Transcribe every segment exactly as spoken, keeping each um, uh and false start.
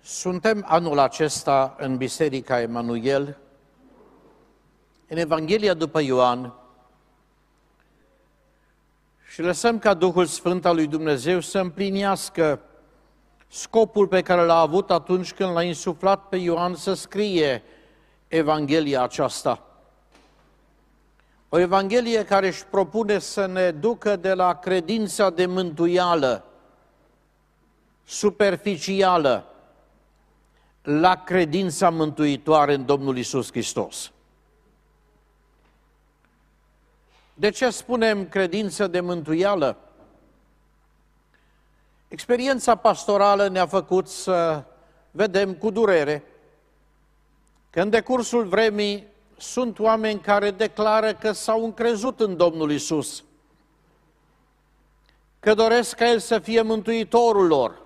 Suntem anul acesta în Biserica Emanuel, în Evanghelia după Ioan, și lăsăm ca Duhul Sfânt al lui Dumnezeu să împlinească scopul pe care l-a avut atunci când l-a insuflat pe Ioan să scrie Evanghelia aceasta. O Evanghelie care își propune să ne ducă de la credința de mântuială, superficială, la credința mântuitoare în Domnul Iisus Hristos. De ce spunem credință de mântuială? Experiența pastorală ne-a făcut să vedem cu durere că în decursul vremii sunt oameni care declară că s-au încrezut în Domnul Iisus, că doresc ca El să fie mântuitorul lor,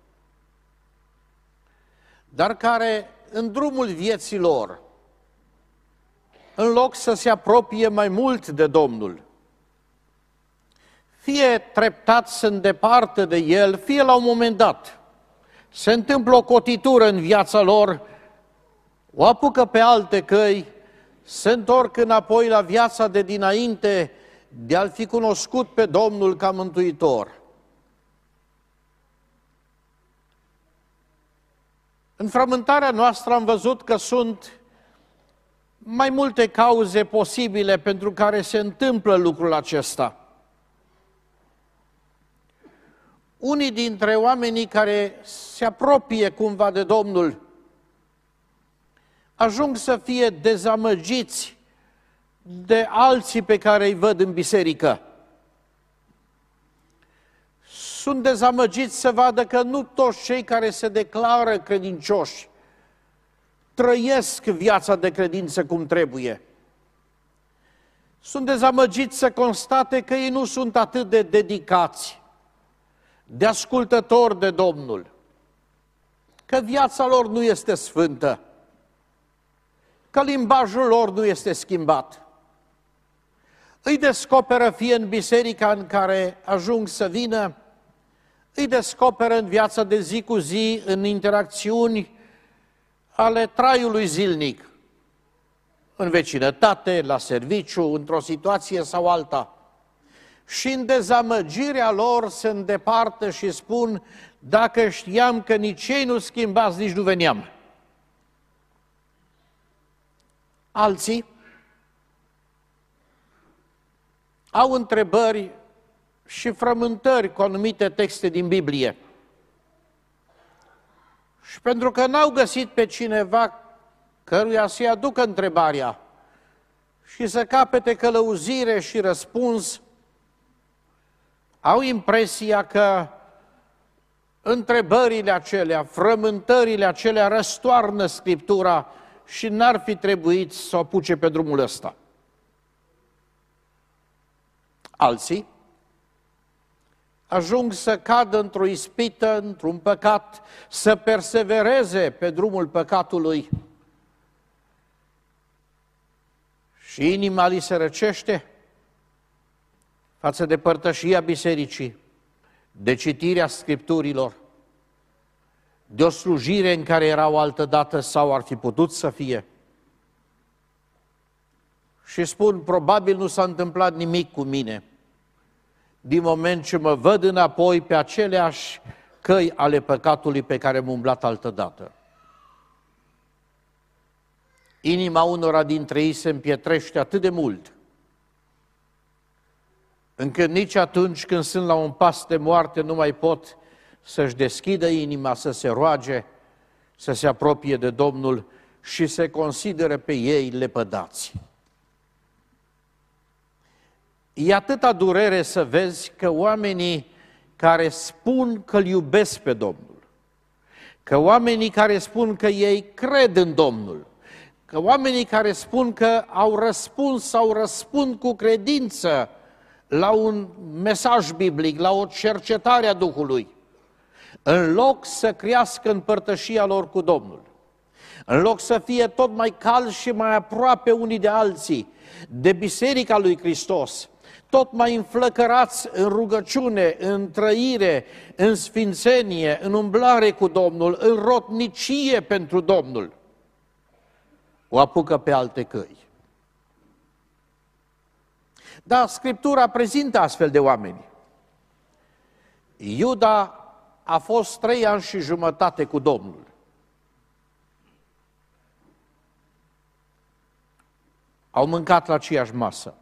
dar care în drumul vieții lor, în loc să se apropie mai mult de Domnul, fie treptat sunt departe de El, fie la un moment dat se întâmplă o cotitură în viața lor, o apucă pe alte căi, se întorc înapoi la viața de dinainte de a-L fi cunoscut pe Domnul ca mântuitor. În frământarea noastră am văzut că sunt mai multe cauze posibile pentru care se întâmplă lucrul acesta. Unii dintre oamenii care se apropie cumva de Domnul ajung să fie dezamăgiți de alții pe care îi văd în biserică. Sunt dezamăgiți să vadă că nu toți cei care se declară credincioși trăiesc viața de credință cum trebuie. Sunt dezamăgiți să constate că ei nu sunt atât de dedicați, de ascultători de Domnul, că viața lor nu este sfântă, că limbajul lor nu este schimbat. Îi descoperă fie în biserica în care ajung să vină, îi descoperă în viața de zi cu zi, în interacțiuni ale traiului zilnic, în vecinătate, la serviciu, într-o situație sau alta. Și în dezamăgirea lor se îndepărtă și spun, dacă știam că nici ei nu schimbați, nici nu veneam. Alții au întrebări și frământări cu anumite texte din Biblie. Și pentru că n-au găsit pe cineva căruia să-i aducă întrebarea și să capete călăuzire și răspuns, au impresia că întrebările acelea, frământările acelea răstoarnă Scriptura și n-ar fi trebuit să o apuce pe drumul ăsta. Alții ajung să cadă într-o ispită, într-un păcat, să persevereze pe drumul păcatului și inima li se răcește față de părtășia bisericii, de citirea Scripturilor, de o slujire în care erau altădată sau ar fi putut să fie. Și spun, probabil nu s-a întâmplat nimic cu mine, din moment ce mă văd înapoi pe aceleași căi ale păcatului pe care am umblat altădată. Inima unora dintre ei se împietrește atât de mult, încât nici atunci când sunt la un pas de moarte nu mai pot să-și deschidă inima, să se roage, să se apropie de Domnul și se consideră pe ei lepădați. E atâta durere să vezi că oamenii care spun că îl iubesc pe Domnul, că oamenii care spun că ei cred în Domnul, că oamenii care spun că au răspuns sau răspund cu credință la un mesaj biblic, la o cercetare a Duhului, în loc să crească în părtășia lor cu Domnul, în loc să fie tot mai calzi și mai aproape unii de alții, de Biserica lui Hristos, tot mai înflăcărați în rugăciune, în trăire, în sfințenie, în umblare cu Domnul, în rotnicie pentru Domnul, o apucă pe alte căi. Dar Scriptura prezintă astfel de oameni. Iuda a fost trei ani și jumătate cu Domnul. Au mâncat la aceeași masă.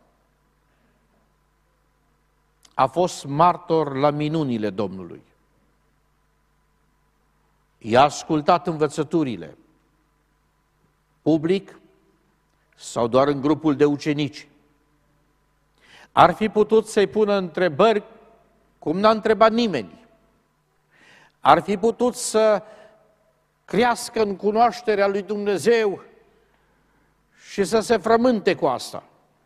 A fost martor la minunile Domnului. I-a ascultat învățăturile, public sau doar în grupul de ucenici. Ar fi putut să-i pună întrebări cum n-a întrebat nimeni. Ar fi putut să crească în cunoașterea lui Dumnezeu și să se frământe cu asta.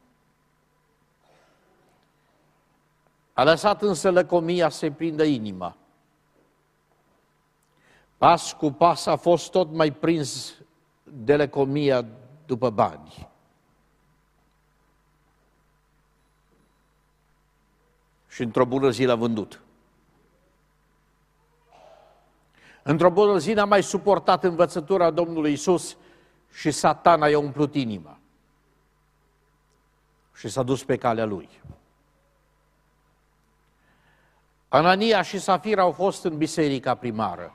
A lăsat însă lăcomia să-i prindă inima. Pas cu pas a fost tot mai prins de lăcomia după bani. Și într-o bună zi l-a vândut. Într-o bună zi n-a mai suportat învățătura Domnului Iisus și Satana i-a umplut inima. Și s-a dus pe calea lui. Anania și Safira au fost în biserica primară.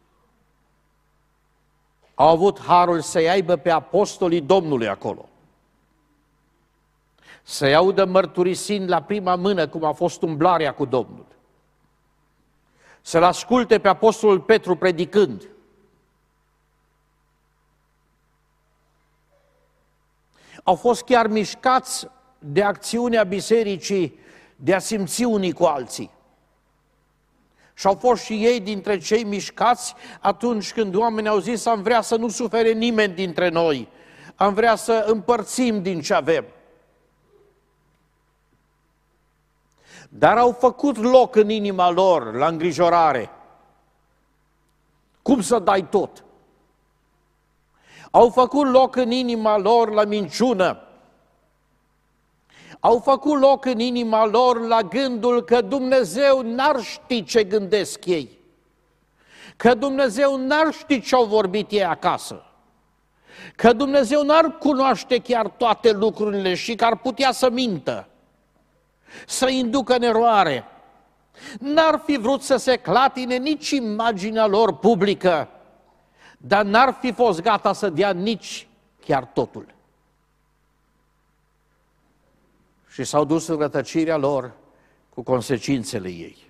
Au avut harul să-i aibă pe apostolii Domnului acolo. Să-i audă mărturisind la prima mână cum a fost umblarea cu Domnul. Să-l asculte pe apostolul Petru predicând. Au fost chiar mișcați de acțiunea bisericii de a simți unii cu alții. Și au fost și ei dintre cei mișcați atunci când oamenii au zis: am vrea să nu sufere nimeni dintre noi, am vrea să împărțim din ce avem. Dar au făcut loc în inima lor la îngrijorare. Cum să dai tot? Au făcut loc în inima lor la minciună. Au făcut loc în inima lor la gândul că Dumnezeu n-ar ști ce gândesc ei, că Dumnezeu n-ar ști ce au vorbit ei acasă, că Dumnezeu n-ar cunoaște chiar toate lucrurile și că ar putea să mintă, să inducă în eroare. N-ar fi vrut să se clatine nici imaginea lor publică, dar n-ar fi fost gata să dea nici chiar totul. Și s-au dus în rătăcirea lor cu consecințele ei.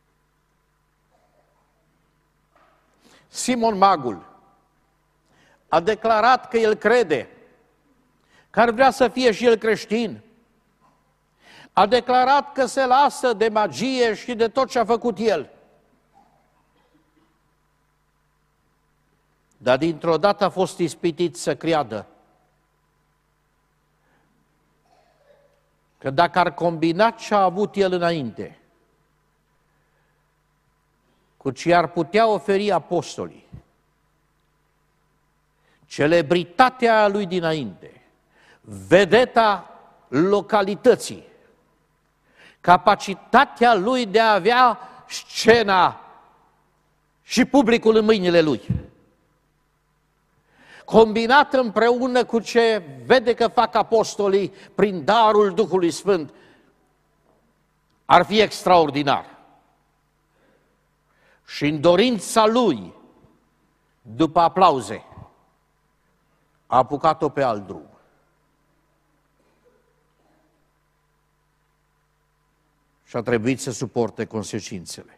Simon Magul a declarat că el crede, că ar vrea să fie și el creștin. A declarat că se lasă de magie și de tot ce a făcut el. Dar dintr-o dată a fost ispitit să creadă că dacă ar combina ce a avut el înainte cu ce ar putea oferi apostolii, celebritatea lui dinainte, vedeta localității, capacitatea lui de a avea scena și publicul în mâinile lui, combinat împreună cu ce vede că fac apostolii prin darul Duhului Sfânt, ar fi extraordinar. Și în dorința lui, după aplauze, a apucat-o pe alt drum. Și a trebuit să suporte consecințele.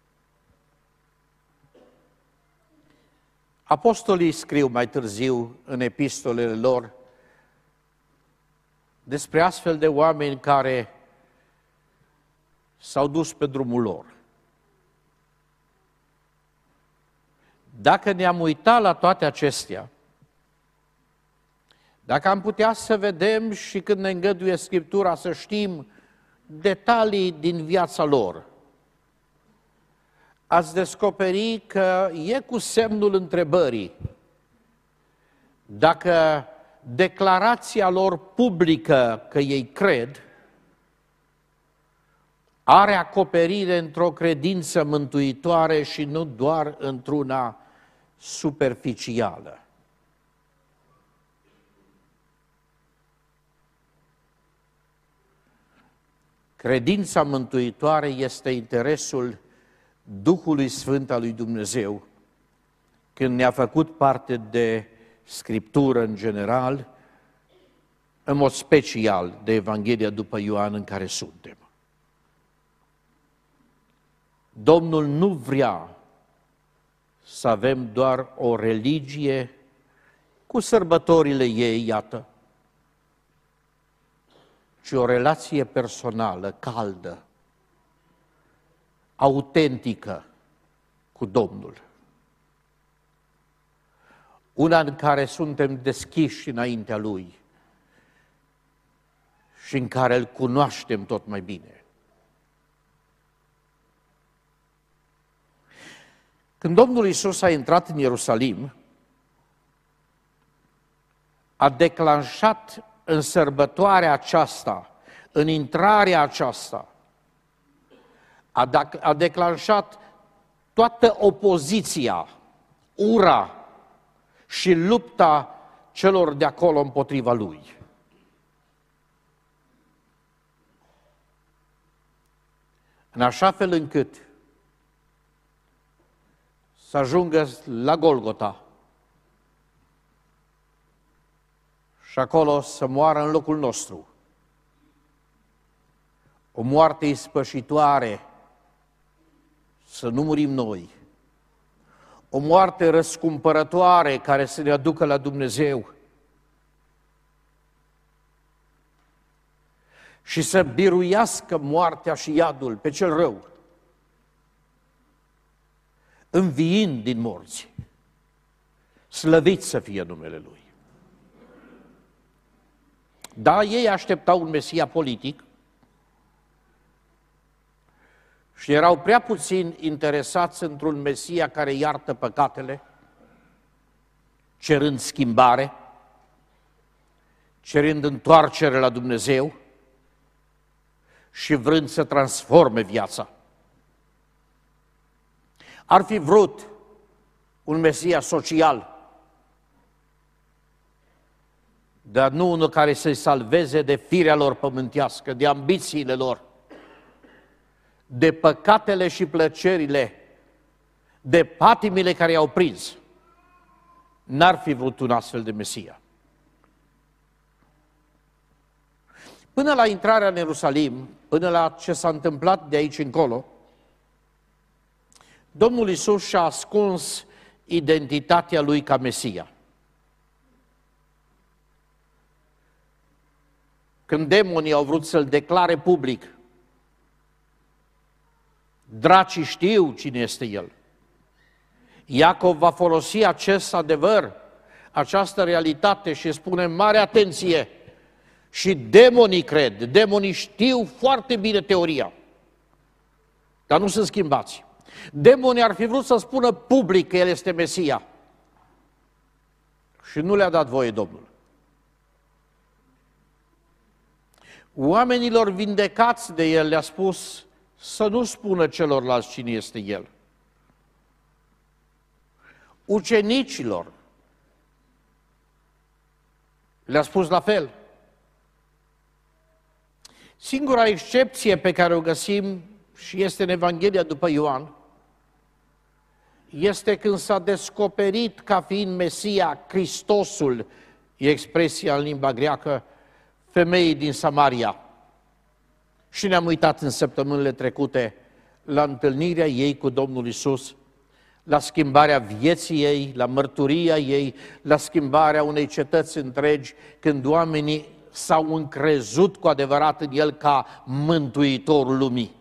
Apostolii scriu mai târziu în epistolele lor despre astfel de oameni care s-au dus pe drumul lor. Dacă ne-am uitat la toate acestea, dacă am putea să vedem și când ne îngăduie Scriptura să știm detalii din viața lor, ați descoperi că e cu semnul întrebării dacă declarația lor publică că ei cred are acoperire într-o credință mântuitoare și nu doar într-una superficială. Credința mântuitoare este interesul Duhului Sfânt al lui Dumnezeu, când ne-a făcut parte de Scriptură în general, în mod special de Evanghelia după Ioan în care suntem. Domnul nu vrea să avem doar o religie cu sărbătorile ei, iată, ci o relație personală, caldă, autentică cu Domnul. Una în care suntem deschiși înaintea Lui și în care Îl cunoaștem tot mai bine. Când Domnul Iisus a intrat în Ierusalim, a declanșat în sărbătoarea aceasta, în intrarea aceasta, a, de- a declanșat toată opoziția, ura și lupta celor de acolo împotriva Lui. În așa fel încât să ajungă la Golgota și acolo să moară în locul nostru. O moarte ispășitoare, să nu murim noi. O moarte răscumpărătoare care să ne aducă la Dumnezeu. Și să biruiască moartea și iadul pe cel rău, înviind din morți. Slăvit să fie numele Lui. Da, ei așteptau un Mesia politic și erau prea puțin interesați într-un Mesia care iartă păcatele, cerând schimbare, cerând întoarcere la Dumnezeu și vrând să transforme viața. Ar fi vrut un Mesia social, dar nu unul care să-i salveze de firea lor pământească, de ambițiile lor, de păcatele și plăcerile, de patimile care i-au prins. N-ar fi vrut un astfel de Mesia. Până la intrarea în Ierusalim, până la ce s-a întâmplat de aici încolo, Domnul Iisus și-a ascuns identitatea Lui ca Mesia. Când demonii au vrut să-L declare public, dracii știu cine este El. Iacov va folosi acest adevăr, această realitate și spune mare atenție. Și demonii cred, demonii știu foarte bine teoria, dar nu sunt schimbați. Demonii ar fi vrut să spună public că El este Mesia și nu le-a dat voie Domnul. Oamenilor vindecați de El le-a spus să nu spună celorlalți cine este El. Ucenicilor le-a spus la fel. Singura excepție pe care o găsim și este în Evanghelia după Ioan, este când s-a descoperit ca fiind Mesia, Hristosul, e expresia în limba greacă, femeii din Samaria. Și ne-am uitat în săptămânile trecute la întâlnirea ei cu Domnul Iisus, la schimbarea vieții ei, la mărturia ei, la schimbarea unei cetăți întregi, când oamenii s-au încrezut cu adevărat în El ca mântuitorul lumii.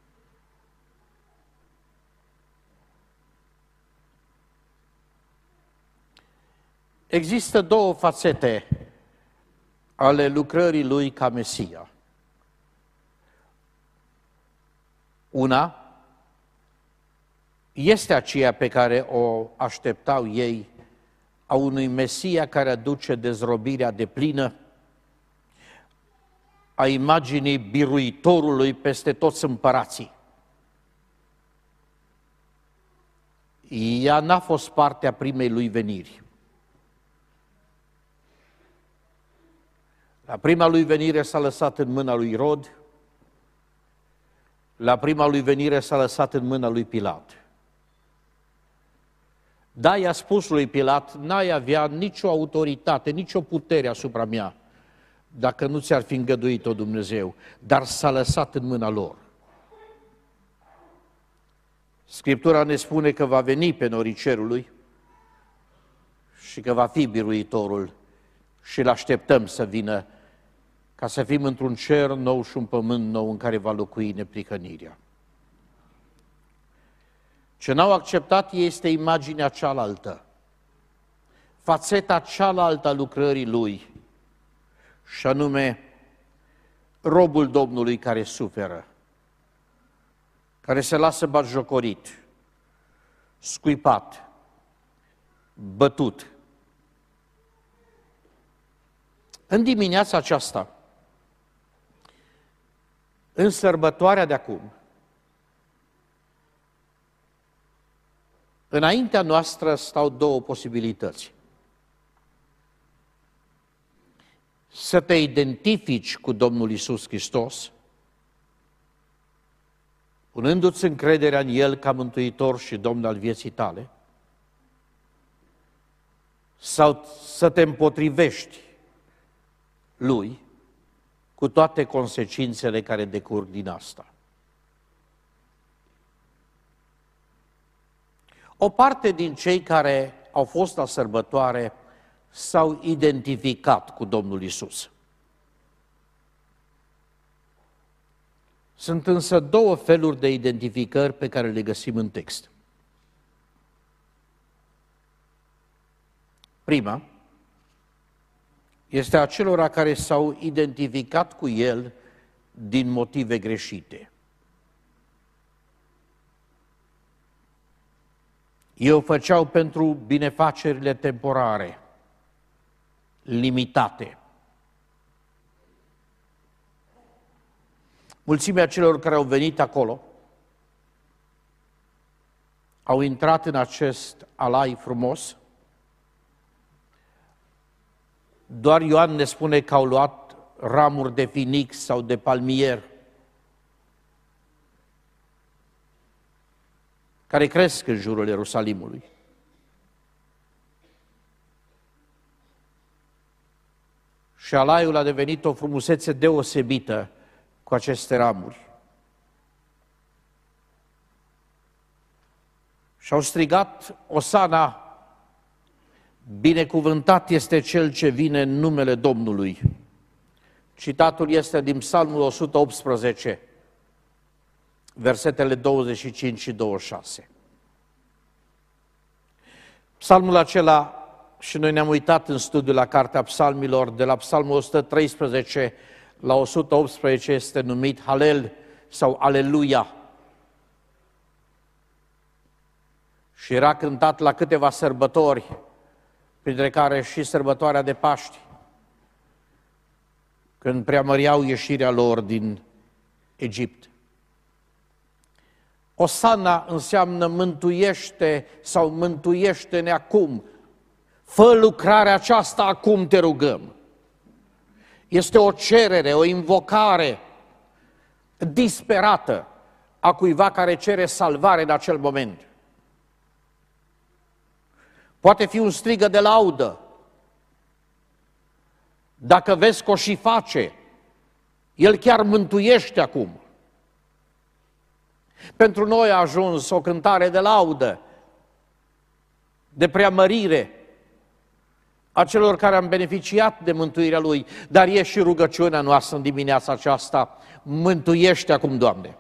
Există două fațete ale lucrării Lui ca Mesia. Una este aceea pe care o așteptau ei, a unui Mesia care aduce dezrobirea deplină, a imaginii biruitorului peste toți împărații. Ea n-a fost partea primei lui veniri. La prima lui venire s-a lăsat în mâna lui Irod, la prima lui venire s-a lăsat în mâna lui Pilat. Da, i-a spus lui Pilat, n-ai avea nicio autoritate, nicio putere asupra mea, dacă nu ți-ar fi îngăduit-o Dumnezeu, dar s-a lăsat în mâna lor. Scriptura ne spune că va veni pe norii cerului și că va fi biruitorul și îl așteptăm să vină ca să fim într-un cer nou și un pământ nou în care va locui neprihănirea. Ce n-au acceptat este imaginea cealaltă, fațeta cealaltă a lucrării lui, și anume robul Domnului care suferă, care se lasă batjocorit, scuipat, bătut. În dimineața aceasta, în sărbătoarea de acum, înaintea noastră stau două posibilități. Să te identifici cu Domnul Iisus Hristos, punându-ți încrederea în El ca Mântuitor și Domn al vieții tale, sau să te împotrivești Lui cu toate consecințele care decurg din asta. O parte din cei care au fost la sărbătoare s-au identificat cu Domnul Iisus. Sunt însă două feluri de identificări pe care le găsim în text. Prima este a celora care s-au identificat cu El din motive greșite. Ei o făceau pentru binefacerile temporare, limitate. Mulțimea celor care au venit acolo au intrat în acest alai frumos. Doar Ioan ne spune că au luat ramuri de finic sau de palmier, care cresc în jurul Ierusalimului. Și alaiul a devenit o frumusețe deosebită cu aceste ramuri. Și-au strigat Osana, binecuvântat este Cel ce vine în numele Domnului. Citatul este din Psalmul o sută optsprezece, versetele douăzeci și cinci și douăzeci și șase. Psalmul acela, și noi ne-am uitat în studiu la Cartea Psalmilor, de la Psalmul o sută treisprezece la o sută optsprezece este numit Halel sau Aleluia. Și era cântat la câteva sărbători, printre care și sărbătoarea de Paști, când preamăreau ieșirea lor din Egipt. Osana înseamnă mântuiește sau mântuiește-ne acum. Fă lucrarea aceasta acum, te rugăm. Este o cerere, o invocare disperată a cuiva care cere salvare în acel moment. Poate fi un strigă de laudă. Dacă vezi că o și face, El chiar mântuiește acum. Pentru noi a ajuns o cântare de laudă, de preamărire a celor care am beneficiat de mântuirea Lui, dar e și rugăciunea noastră în dimineața aceasta, mântuiește acum, Doamne.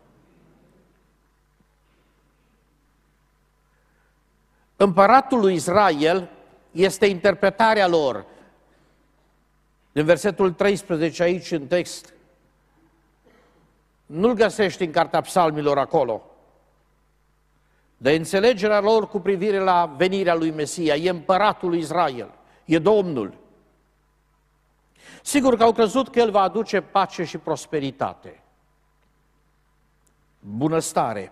Împăratul lui Israel este interpretarea lor. Din versetul treisprezece aici în text, nu-l găsești în Cartea Psalmilor acolo, de înțelegerea lor cu privire la venirea lui Mesia, e împăratul lui Israel, e Domnul. Sigur că au crezut că El va aduce pace și prosperitate, bunăstare,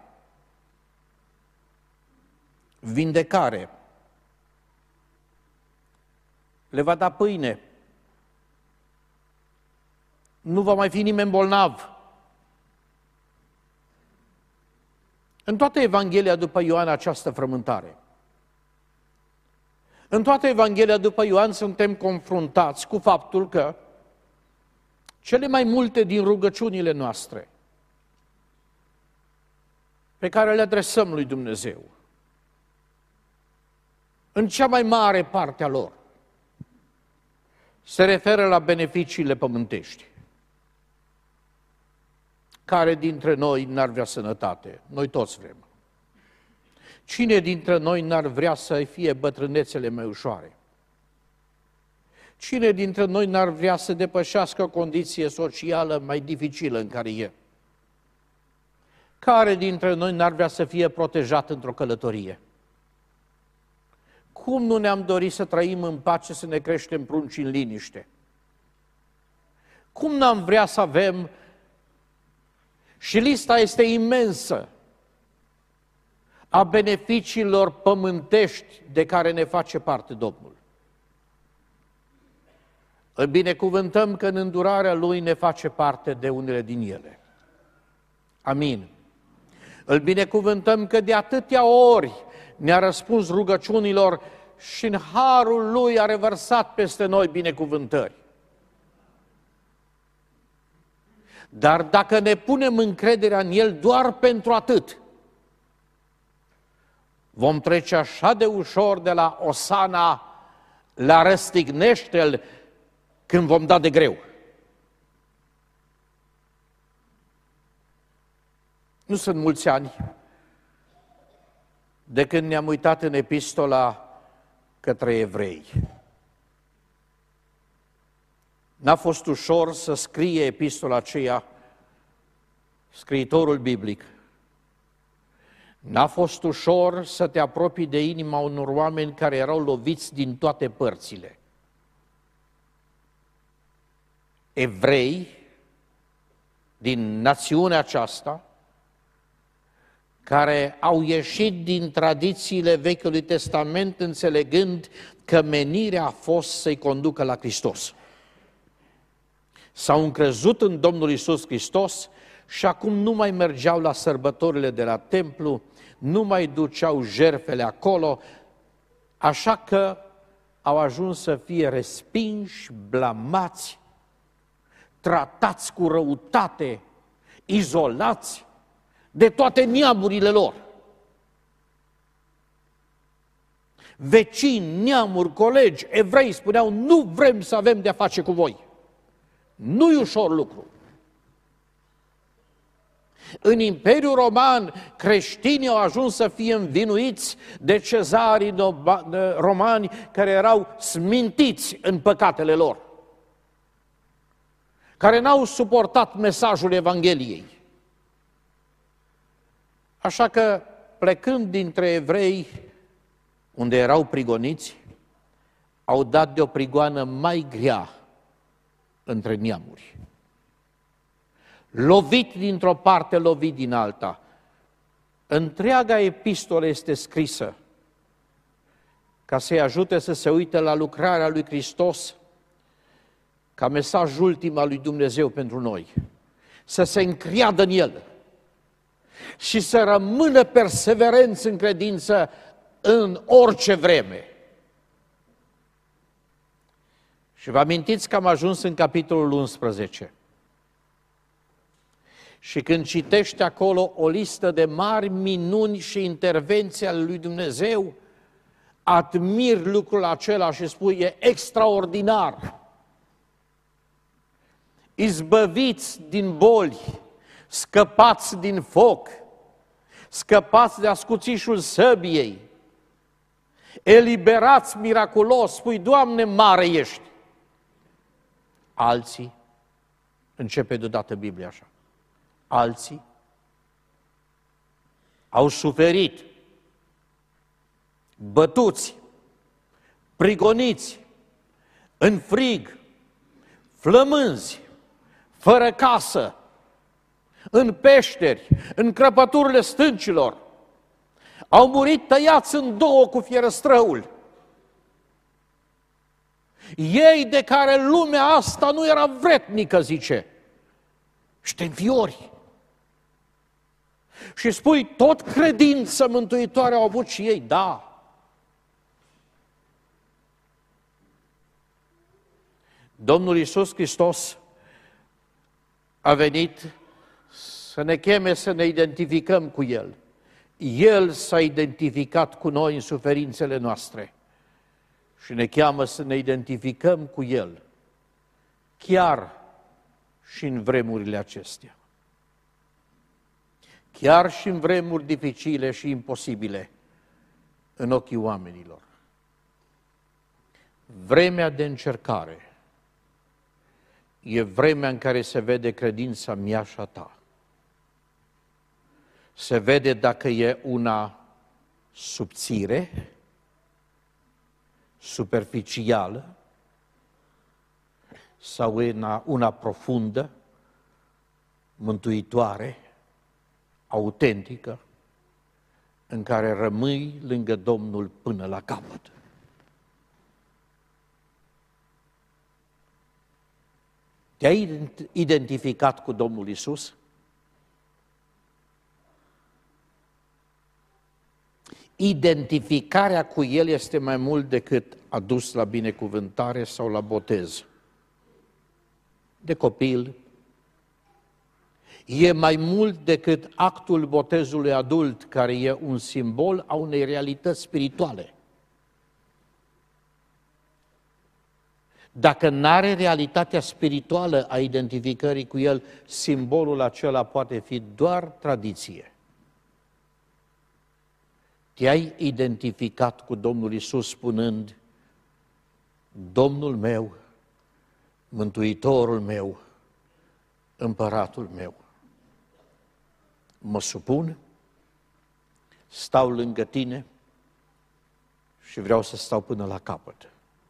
vindecare, le va da pâine, nu va mai fi nimeni bolnav. În toată Evanghelia după Ioan această frământare. În toată Evanghelia după Ioan suntem confruntați cu faptul că cele mai multe din rugăciunile noastre pe care le adresăm lui Dumnezeu, în cea mai mare parte a lor, se referă la beneficiile pământești. Care dintre noi n-ar vrea sănătate? Noi toți vrem. Cine dintre noi n-ar vrea să fie bătrânețele mai ușoare? Cine dintre noi n-ar vrea să depășească o condiție socială mai dificilă în care e? Care dintre noi n-ar vrea să fie protejat într-o călătorie? Cum nu ne-am dorit să trăim în pace, să ne creștem prunci în liniște? Cum n-am vrea să avem, și lista este imensă, a beneficiilor pământești de care ne face parte Domnul. Îl binecuvântăm că în îndurarea Lui ne face parte de unele din ele. Amin. Îl binecuvântăm că de atâtea ori ne-a răspuns rugăciunilor și în harul Lui a revărsat peste noi binecuvântări. Dar dacă ne punem încrederea în El doar pentru atât, vom trece așa de ușor de la Osana la răstignește-L când vom da de greu. Nu sunt mulți ani de când ne-am uitat în epistola către evrei. N-a fost ușor să scrie epistola aceea scriitorul biblic. N-a fost ușor să te apropii de inima unor oameni care erau loviți din toate părțile. Evrei din națiunea aceasta, care au ieșit din tradițiile Vechiului Testament înțelegând că menirea a fost să-i conducă la Hristos. S-au încrezut în Domnul Iisus Hristos și acum nu mai mergeau la sărbătorile de la templu, nu mai duceau jertfele acolo, așa că au ajuns să fie respinși, blamați, tratați cu răutate, izolați de toate neamurile lor. Vecini, neamuri, colegi, evrei spuneau, nu vrem să avem de-a face cu voi. Nu-i ușor lucru. În Imperiul Roman, creștinii au ajuns să fie învinuiți de cezarii romani care erau smintiți în păcatele lor, care n-au suportat mesajul Evangheliei. Așa că, plecând dintre evrei, unde erau prigoniți, au dat de o prigoană mai grea între neamuri. Lovit dintr-o parte, lovit din alta. Întreaga epistolă este scrisă ca să-i ajute să se uite la lucrarea lui Hristos ca mesaj ultim al lui Dumnezeu pentru noi. Să se încreadă în El și să rămână perseverenți în credință în orice vreme. Și vă amintiți că am ajuns în capitolul unsprezece. Și când citești acolo o listă de mari minuni și intervenții ale lui Dumnezeu, admiri lucrul acela și spui, e extraordinar. Izbăviți din boli, scăpați din foc, scăpați de ascuțișul săbiei, eliberați miraculos, spui, Doamne, mare ești. Alții, începe deodată Biblia așa, alții au suferit, bătuți, prigoniți, în frig, flămânzi, fără casă, în peșteri, în crăpăturile stâncilor. Au murit tăiați în două cu fierăstrăul. Ei de care lumea asta nu era vretnică, zice, și te înfiori. Și spui, tot credință mântuitoare au avut și ei, da. Domnul Iisus Hristos a venit să ne cheme să ne identificăm cu El. El s-a identificat cu noi în suferințele noastre și ne cheamă să ne identificăm cu El, chiar și în vremurile acestea. Chiar și în vremuri dificile și imposibile în ochii oamenilor. Vremea de încercare e vremea în care se vede credința mea și a ta. Se vede dacă e una subțire, superficială, sau una, una profundă, mântuitoare, autentică, în care rămâi lângă Domnul până la capăt. Te-ai identificat cu Domnul Iisus? Identificarea cu El este mai mult decât adus la binecuvântare sau la botez. De copil, e mai mult decât actul botezului adult, care e un simbol a unei realități spirituale. Dacă n-are realitatea spirituală a identificării cu El, simbolul acela poate fi doar tradiție. Te-ai identificat cu Domnul Iisus spunând, Domnul meu, Mântuitorul meu, Împăratul meu. Mă supun, stau lângă tine și vreau să stau până la capăt.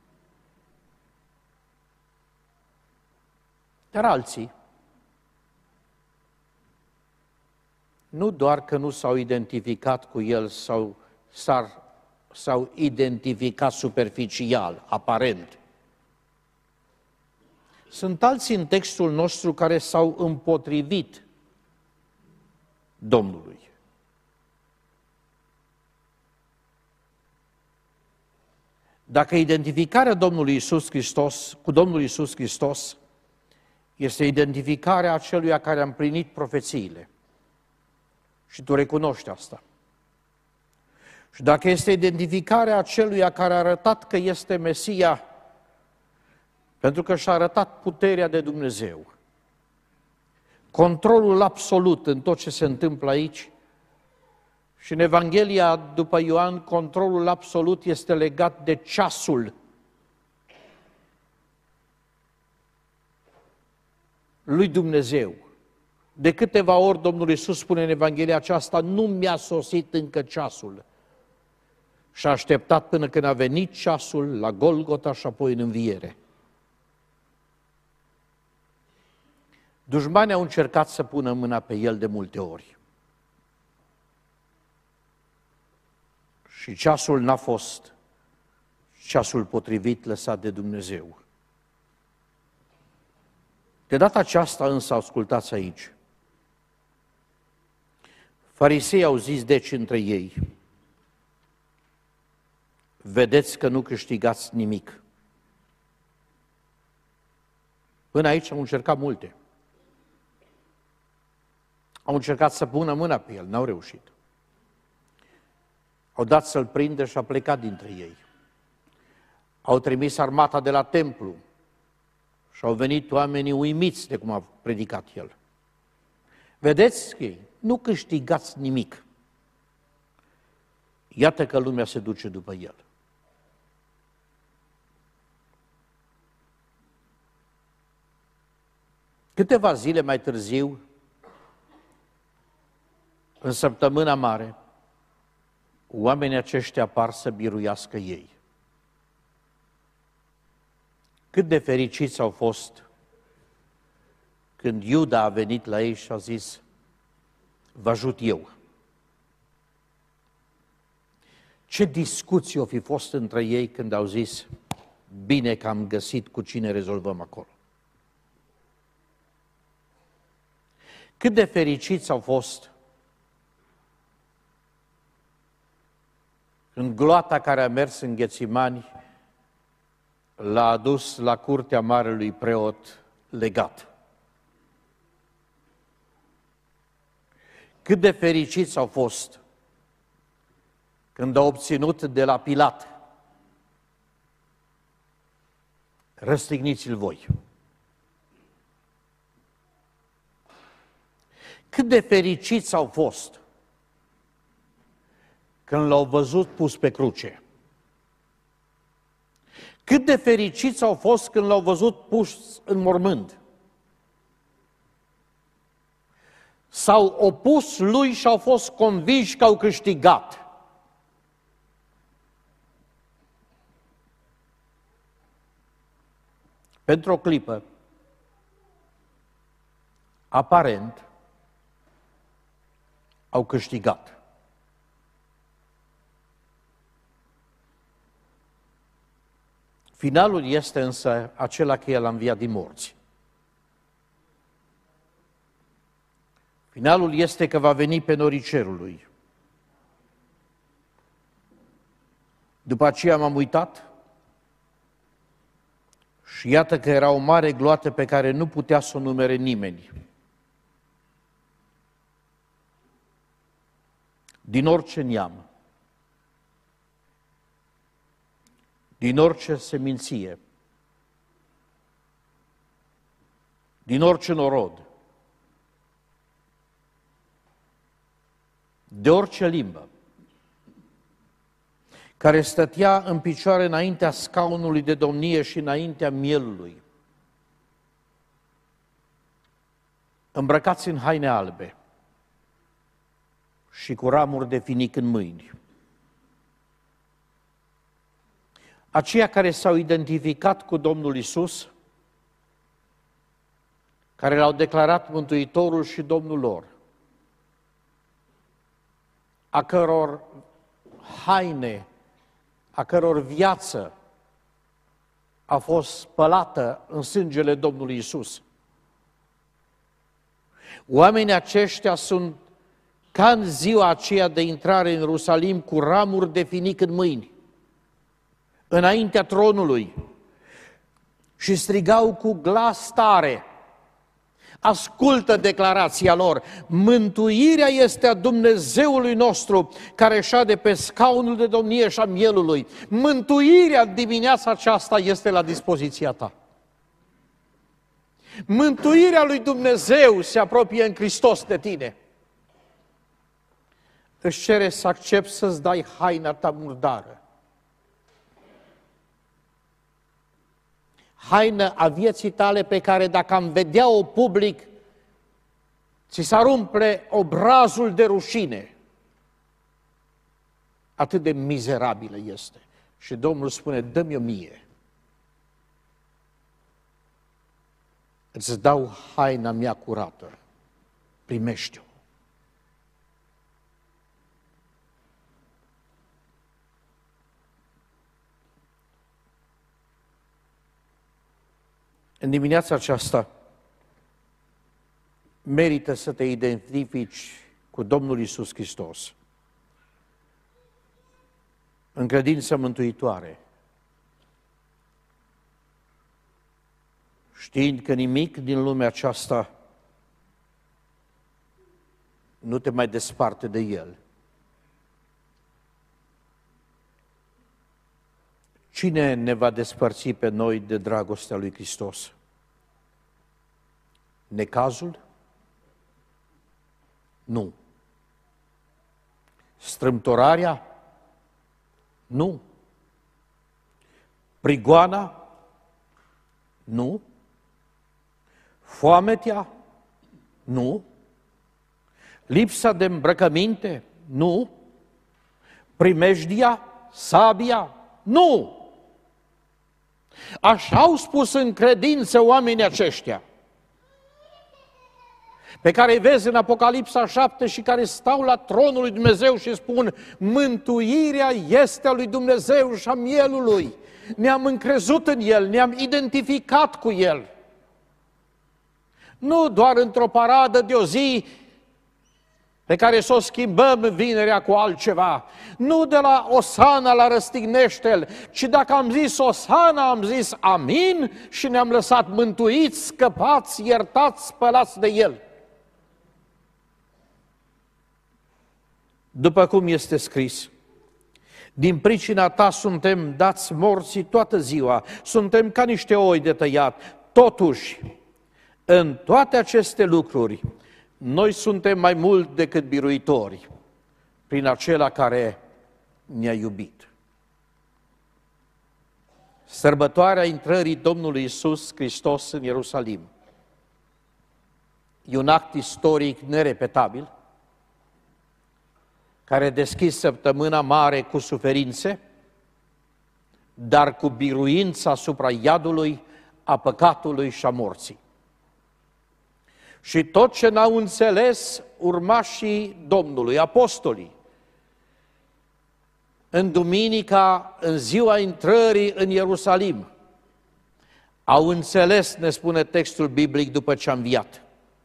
Dar alții, nu doar că nu s-au identificat cu El, sau s-ar, s-au identificat superficial, aparent. Sunt alții în textul nostru care s-au împotrivit Domnului. Dacă identificarea Domnului Iisus Hristos cu Domnul Iisus Hristos este identificarea aceluia care a împlinit profețiile, și tu recunoști asta, și dacă este identificarea aceluia care a arătat că este Mesia, pentru că și-a arătat puterea de Dumnezeu, controlul absolut în tot ce se întâmplă aici, și în Evanghelia după Ioan, controlul absolut este legat de ceasul lui Dumnezeu. De câteva ori Domnul Iisus spune în Evanghelia aceasta, nu mi-a sosit încă ceasul. Și a așteptat până când a venit ceasul la Golgota și apoi în înviere. Dușmanii au încercat să pună mâna pe El de multe ori. Și ceasul n-a fost ceasul potrivit lăsat de Dumnezeu. De data aceasta însă, ascultați aici, farisei au zis deci între ei, vedeți că nu câștigați nimic. Până aici au încercat multe. Au încercat să pună mâna pe El, n-au reușit. Au dat să-L prindă și a plecat dintre ei. Au trimis armata de la templu și au venit oamenii uimiți de cum a predicat El. Vedeți că nu câștigați nimic. Iată că lumea se duce după El. Câteva zile mai târziu, în săptămâna mare, oamenii aceștia par să biruiască ei. Cât de fericiți au fost când Iuda a venit la ei și a zis, vă ajut eu. Ce discuții o fi fost între ei când au zis, bine că am găsit cu cine rezolvăm acolo. Cât de fericiți au fost când gloata care a mers în Ghețimani l-a adus la curtea marelui preot legat. Cât de fericiți au fost când a obținut de la Pilat, răstigniți-l voi. Cât de fericiți au fost când l-au văzut pus pe cruce. Cât de fericiți au fost când l-au văzut pus în mormânt. S-au opus lui și au fost convinși că au câștigat. Pentru o clipă, aparent, au câștigat. Finalul este însă acela că El a înviat din morți. Finalul este că va veni pe norii cerului. După aceea m-am uitat și iată că era o mare gloată pe care nu putea să o numere nimeni. Din orice neam, din orice seminție, din orice norod, de orice limbă, care stătea în picioare înaintea scaunului de domnie și înaintea mielului, îmbrăcați în haine albe și cu ramuri de finic în mâini. Aceia care s-au identificat cu Domnul Iisus, care l-au declarat Mântuitorul și Domnul lor, a căror haine, a căror viață a fost spălată în sângele Domnului Iisus. Oamenii aceștia sunt ca în ziua aceea de intrare în Ierusalim cu ramuri de finic în mâini, înaintea tronului, și strigau cu glas tare, ascultă declarația lor, mântuirea este a Dumnezeului nostru care șade pe scaunul de domnie și a mielului. Mântuirea dimineața aceasta este la dispoziția ta. Mântuirea lui Dumnezeu se apropie în Hristos de tine. Își cere să accepti să-ți dai haina ta murdară. Haină a vieții tale pe care dacă am vedea-o public, ți s-ar umple obrazul de rușine. Atât de mizerabilă este. Și Domnul spune, dă-mi-o mie. Îți dau haina mea curată. Primește-o. În dimineața aceasta merită să te identifici cu Domnul Iisus Hristos în credință mântuitoare, știind că nimic din lumea aceasta nu te mai desparte de El. Cine ne va despărți pe noi de dragostea lui Hristos? Necazul? Nu. Strâmtorarea? Nu. Prigoana? Nu. Foametea? Nu. Lipsa de îmbrăcăminte? Nu. Primejdia? Sabia? Nu. Așa au spus în credință oamenii aceștia. pe care îi vezi în Apocalipsa șapte și care stau la tronul lui Dumnezeu și spun: mântuirea este a lui Dumnezeu și a mielului. Ne-am încrezut în El, ne-am identificat cu El. Nu doar într-o paradă de o zi pe care să o schimbăm vinerea cu altceva. Nu de la Osana la răstignește-l, ci dacă am zis Osana, am zis amin și ne-am lăsat mântuiți, scăpați, iertați, spălați de El. După cum este scris: din pricina ta suntem dați morții toată ziua, suntem ca niște oi de tăiat. Totuși, în toate aceste lucruri, noi suntem mai mult decât biruitori prin acela care ne-a iubit. Sărbătoarea intrării Domnului Iisus Hristos în Ierusalim e un act istoric nerepetabil, care deschis săptămâna mare cu suferințe, dar cu biruința asupra iadului, a păcatului și a morții. Și tot ce n-au înțeles urmașii Domnului, apostolii, în duminica, în ziua intrării în Ierusalim, au înțeles, ne spune textul biblic, după ce a înviat.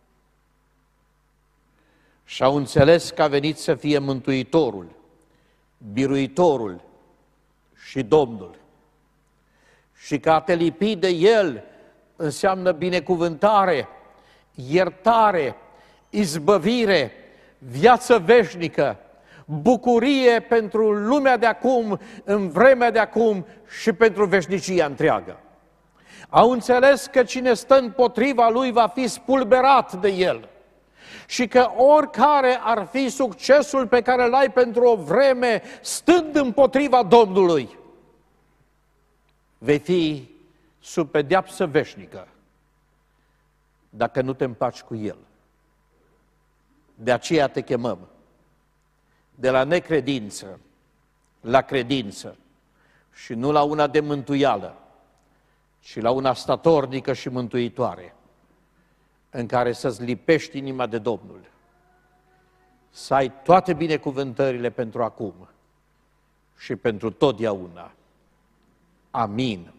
Și au înțeles că a venit să fie Mântuitorul, Biruitorul și Domnul. Și că a te lipi de El înseamnă binecuvântare, iertare, izbăvire, viață veșnică, bucurie pentru lumea de acum, în vremea de acum și pentru veșnicia întreagă. Au înțeles că cine stă împotriva Lui va fi spulberat de El și că oricare ar fi succesul pe care îl ai pentru o vreme stând împotriva Domnului, vei fi sub pedeapsă veșnică dacă nu te împaci cu El. De aceea te chemăm de la necredință la credință și nu la una de mântuială, ci la una statornică și mântuitoare, în care să-ți lipești inima de Domnul, să ai toate binecuvântările pentru acum și pentru totdeauna. Amin.